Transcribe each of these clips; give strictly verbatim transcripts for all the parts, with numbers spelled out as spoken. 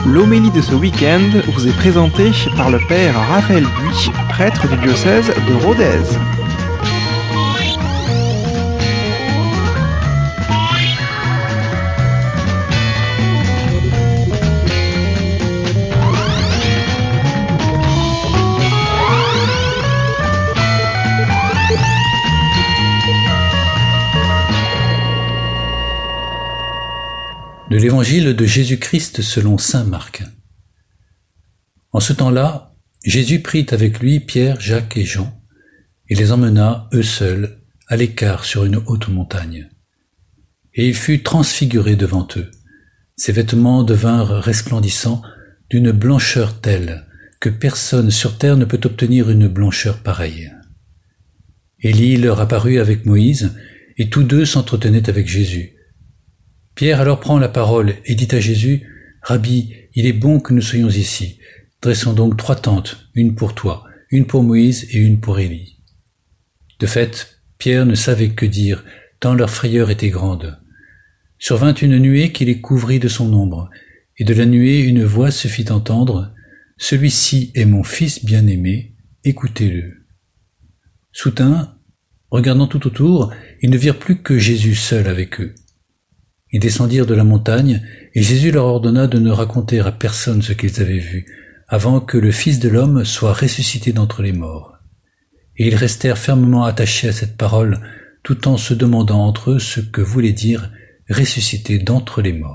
L'homélie de ce week-end vous est présentée par le père Raphaël Buy, prêtre du diocèse de Rodez. De l'évangile de Jésus-Christ selon saint Marc. En ce temps-là, Jésus prit avec lui Pierre, Jacques et Jean, et les emmena, eux seuls, à l'écart sur une haute montagne. Et il fut transfiguré devant eux. Ses vêtements devinrent resplendissants d'une blancheur telle que personne sur terre ne peut obtenir une blancheur pareille. Élie leur apparut avec Moïse, et tous deux s'entretenaient avec Jésus. Pierre alors prend la parole et dit à Jésus, « Rabbi, il est bon que nous soyons ici. Dressons donc trois tentes, une pour toi, une pour Moïse et une pour Élie. » De fait, Pierre ne savait que dire, tant leur frayeur était grande. Survint une nuée qui les couvrit de son ombre, et de la nuée une voix se fit entendre, « Celui-ci est mon fils bien-aimé, écoutez-le. » Soudain, regardant tout autour, ils ne virent plus que Jésus seul avec eux. Ils descendirent de la montagne, et Jésus leur ordonna de ne raconter à personne ce qu'ils avaient vu, avant que le Fils de l'homme soit ressuscité d'entre les morts. Et ils restèrent fermement attachés à cette parole, tout en se demandant entre eux ce que voulait dire « ressuscité d'entre les morts ».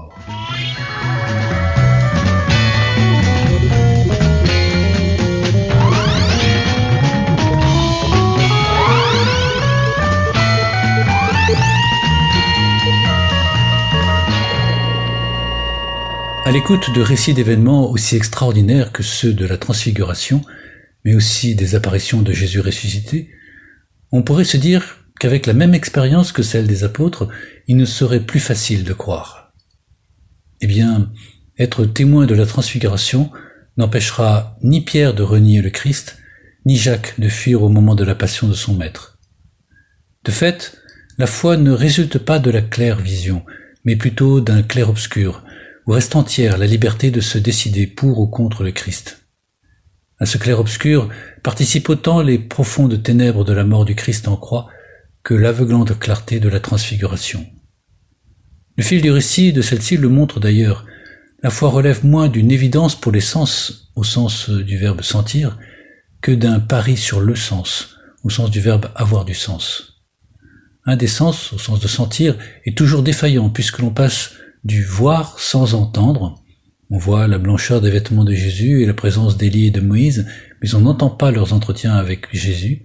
À l'écoute de récits d'événements aussi extraordinaires que ceux de la Transfiguration, mais aussi des apparitions de Jésus ressuscité, on pourrait se dire qu'avec la même expérience que celle des apôtres, il ne serait plus facile de croire. Eh bien, être témoin de la Transfiguration n'empêchera ni Pierre de renier le Christ, ni Jacques de fuir au moment de la passion de son maître. De fait, la foi ne résulte pas de la claire vision, mais plutôt d'un clair-obscur, où reste entière la liberté de se décider pour ou contre le Christ. À ce clair-obscur participent autant les profondes ténèbres de la mort du Christ en croix que l'aveuglante clarté de la transfiguration. Le fil du récit de celle-ci le montre d'ailleurs. La foi relève moins d'une évidence pour les sens, au sens du verbe sentir, que d'un pari sur le sens, au sens du verbe avoir du sens. Un des sens, au sens de sentir, est toujours défaillant puisque l'on passe du voir sans entendre. On voit la blancheur des vêtements de Jésus et la présence d'Élie et de Moïse, mais on n'entend pas leurs entretiens avec Jésus,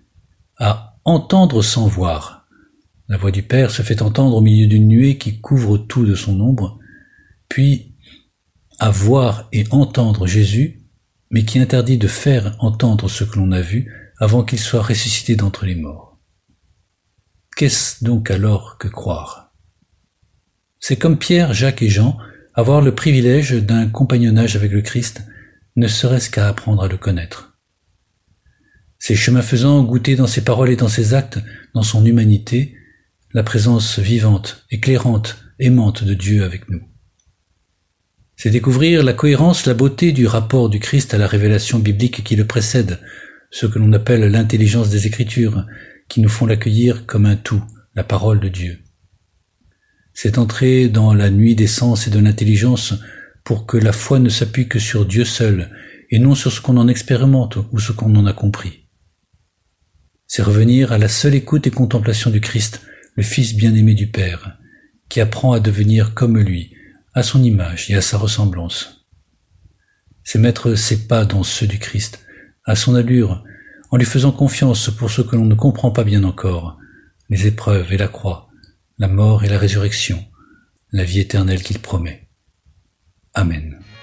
à entendre sans voir. La voix du Père se fait entendre au milieu d'une nuée qui couvre tout de son ombre, puis à voir et entendre Jésus, mais qui interdit de faire entendre ce que l'on a vu avant qu'il soit ressuscité d'entre les morts. Qu'est-ce donc alors que croire ? C'est comme Pierre, Jacques et Jean, avoir le privilège d'un compagnonnage avec le Christ, ne serait-ce qu'à apprendre à le connaître. C'est chemin faisant goûter dans ses paroles et dans ses actes, dans son humanité, la présence vivante, éclairante, aimante de Dieu avec nous. C'est découvrir la cohérence, la beauté du rapport du Christ à la révélation biblique qui le précède, ce que l'on appelle l'intelligence des Écritures, qui nous font l'accueillir comme un tout, la parole de Dieu. C'est entrer dans la nuit des sens et de l'intelligence pour que la foi ne s'appuie que sur Dieu seul et non sur ce qu'on en expérimente ou ce qu'on en a compris. C'est revenir à la seule écoute et contemplation du Christ, le Fils bien-aimé du Père, qui apprend à devenir comme lui, à son image et à sa ressemblance. C'est mettre ses pas dans ceux du Christ, à son allure, en lui faisant confiance pour ce que l'on ne comprend pas bien encore, les épreuves et la croix, la mort et la résurrection, la vie éternelle qu'il promet. Amen.